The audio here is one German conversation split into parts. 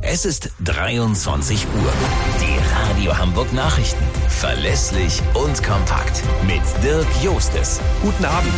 Es ist 23 Uhr. Die Radio Hamburg Nachrichten. Verlässlich und kompakt. Mit Dirk Jostes. Guten Abend.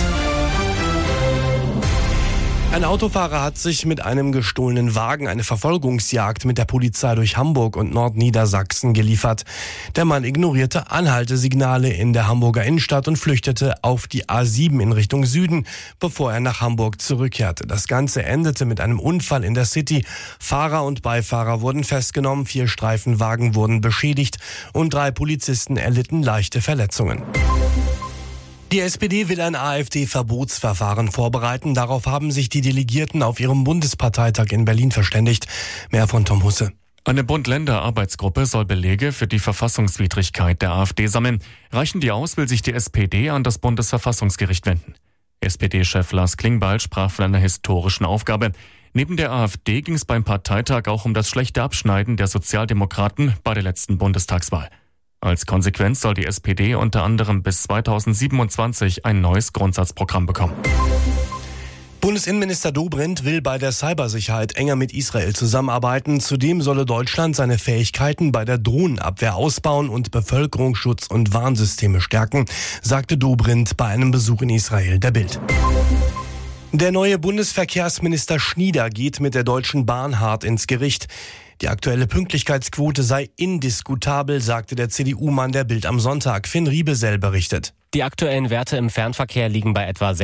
Ein Autofahrer hat sich mit einem gestohlenen Wagen eine Verfolgungsjagd mit der Polizei durch Hamburg und Nordniedersachsen geliefert. Der Mann ignorierte Anhaltesignale in der Hamburger Innenstadt und flüchtete auf die A7 in Richtung Süden, bevor er nach Hamburg zurückkehrte. Das Ganze endete mit einem Unfall in der City. Fahrer und Beifahrer wurden festgenommen, 4 Streifenwagen wurden beschädigt und 3 Polizisten erlitten leichte Verletzungen. Die SPD will ein AfD-Verbotsverfahren vorbereiten. Darauf haben sich die Delegierten auf ihrem Bundesparteitag in Berlin verständigt. Mehr von Tom Husse. Eine Bund-Länder-Arbeitsgruppe soll Belege für die Verfassungswidrigkeit der AfD sammeln. Reichen die aus, will sich die SPD an das Bundesverfassungsgericht wenden. SPD-Chef Lars Klingbeil sprach von einer historischen Aufgabe. Neben der AfD ging es beim Parteitag auch um das schlechte Abschneiden der Sozialdemokraten bei der letzten Bundestagswahl. Als Konsequenz soll die SPD unter anderem bis 2027 ein neues Grundsatzprogramm bekommen. Bundesinnenminister Dobrindt will bei der Cybersicherheit enger mit Israel zusammenarbeiten. Zudem solle Deutschland seine Fähigkeiten bei der Drohnenabwehr ausbauen und Bevölkerungsschutz und Warnsysteme stärken, sagte Dobrindt bei einem Besuch in Israel der Bild. Der neue Bundesverkehrsminister Schnieder geht mit der Deutschen Bahn hart ins Gericht. Die aktuelle Pünktlichkeitsquote sei indiskutabel, sagte der CDU-Mann der Bild am Sonntag. Finn Riebesell berichtet. Die aktuellen Werte im Fernverkehr liegen bei etwa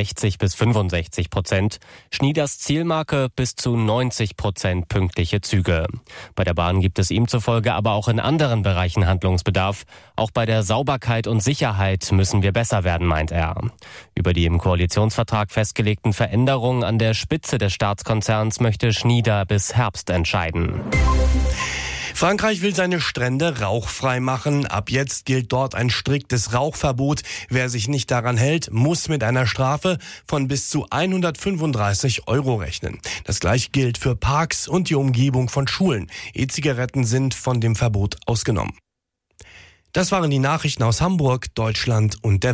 60-65%. Schnieders Zielmarke bis zu 90% pünktliche Züge. Bei der Bahn gibt es ihm zufolge aber auch in anderen Bereichen Handlungsbedarf. Auch bei der Sauberkeit und Sicherheit müssen wir besser werden, meint er. Über die im Koalitionsvertrag festgelegten Veränderungen an der Spitze des Staatskonzerns möchte Schnieder bis Herbst entscheiden. Frankreich will seine Strände rauchfrei machen. Ab jetzt gilt dort ein striktes Rauchverbot. Wer sich nicht daran hält, muss mit einer Strafe von bis zu 135 € rechnen. Das gleiche gilt für Parks und die Umgebung von Schulen. E-Zigaretten sind von dem Verbot ausgenommen. Das waren die Nachrichten aus Hamburg, Deutschland und der Welt.